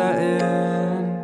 chatting.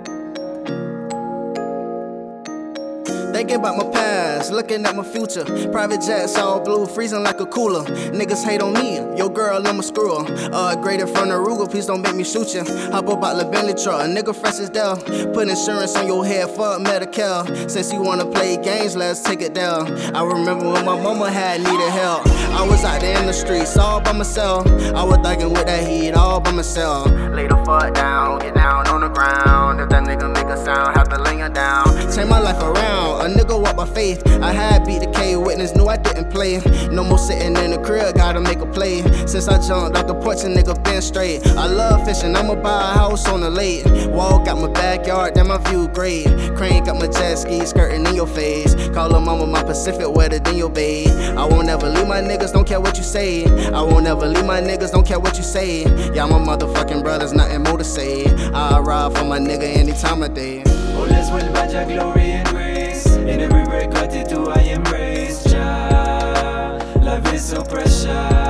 Thinking about my past, looking at my future. Private jets all blue, freezing like a cooler. Niggas hate on me, your girl, I'm a screwer. Graded from the Ruger, please don't make me shoot you. Hop up out the Bentley truck, a nigga fresh as down. Put insurance on your head, fuck Medicare. Since you wanna play games, let's take it down. I remember when my mama had needed help. I was out there in the streets, all by myself. I was thugging with that heat, all by myself. Lay the fuck down, get down on the ground. If that nigga make a sound, have to lay her down. Change my life around. A nigga walk by faith. I had beat the K, witness knew I didn't play. No more sitting in the crib, gotta make a play. Since I jumped out the porch, a nigga been straight. I love fishing, I'ma buy a house on the lake. Walk out my backyard, then my view great. Crank up my jet ski, skirting in your face. Call her mama, my Pacific wetter than your babe. I won't ever leave my niggas, don't care what you say. I won't ever leave my niggas, don't care what you say. Y'all my motherfucking brothers, nothing more to say. I ride for my nigga any time of day. Oh, let's vuelva ya glory and grace. In every break, gratitude I embrace. Jah, life is so precious.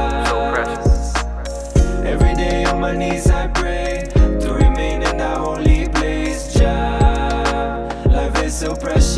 Every day on my knees I pray to remain in that holy place. Jah, life is so precious.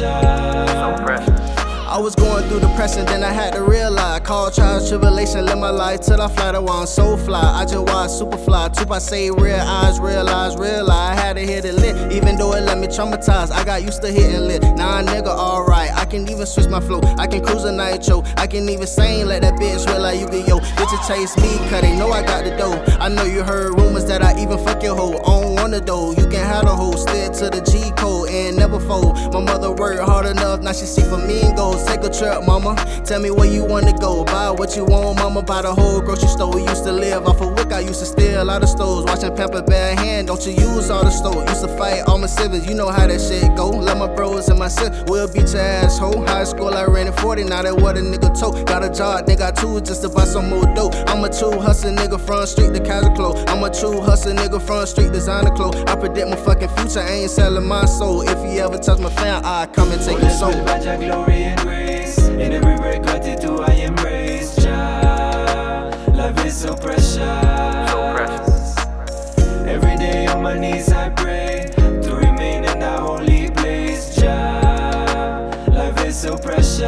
I was going through depression, then I had to realize. Call trials, tribulation, live my life till I fly the wall. I'm so fly, I just watch Superfly. Tupac say real eyes, realize. I had to hit it lit, even though it left me traumatized. I got used to hitting lit, now a nigga alright. I can even switch my flow, I can cruise a nitro. I can even sing, let that bitch real like you can yo. Bitches chase me, cause they know I got the dough. I know you heard rumors that I even fuck your hoe. On one of those, you can have the hoe, stick to the G code and never fold. My mother worked hard enough, now she see for me and goals. Take a trip, mama, tell me where you wanna go. Buy what you want, mama, buy the whole grocery store. Used to live off of wick, I used to steal out of stores. Watching Pamper bare hand, don't you use all the stove. Used to fight all my siblings, you know how that shit go. Love my bros and my sis, we'll beat your asshole. High school, I ran in 40, now that what a nigga told. Got a job, they got two just to buy some more dope. I'm a true hustle nigga from street to casual clothes. I'm a true hustle nigga from street designer clothes. I predict my fucking future, I ain't selling my soul. If you ever touch my fan, I come and take your soul. Glory and grace. In every break, gratitude I embrace. Jah, life is so precious. Every day on my knees I pray to remain in that holy place. Jah, life is so precious.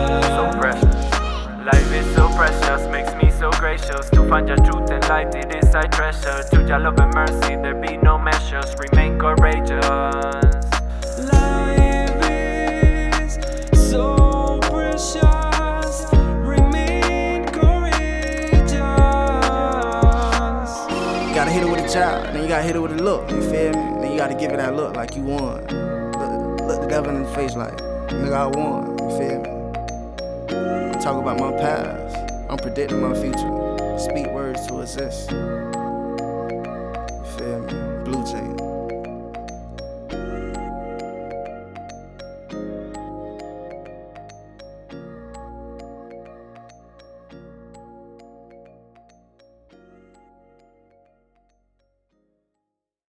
Life is so precious, makes me so gracious. To find your truth and light, it is I treasure. To your love and mercy, there be no measures. Remain courageous. Life is so precious. Remain courageous. You gotta hit it with a job, then you gotta hit it with a look, you feel me? Then you gotta give it that look like you won. Look the devil in the face like, nigga, I won, you feel me? Talk about my past, I'm predicting my future. Speak words to exist. You feel me? Blue Jay.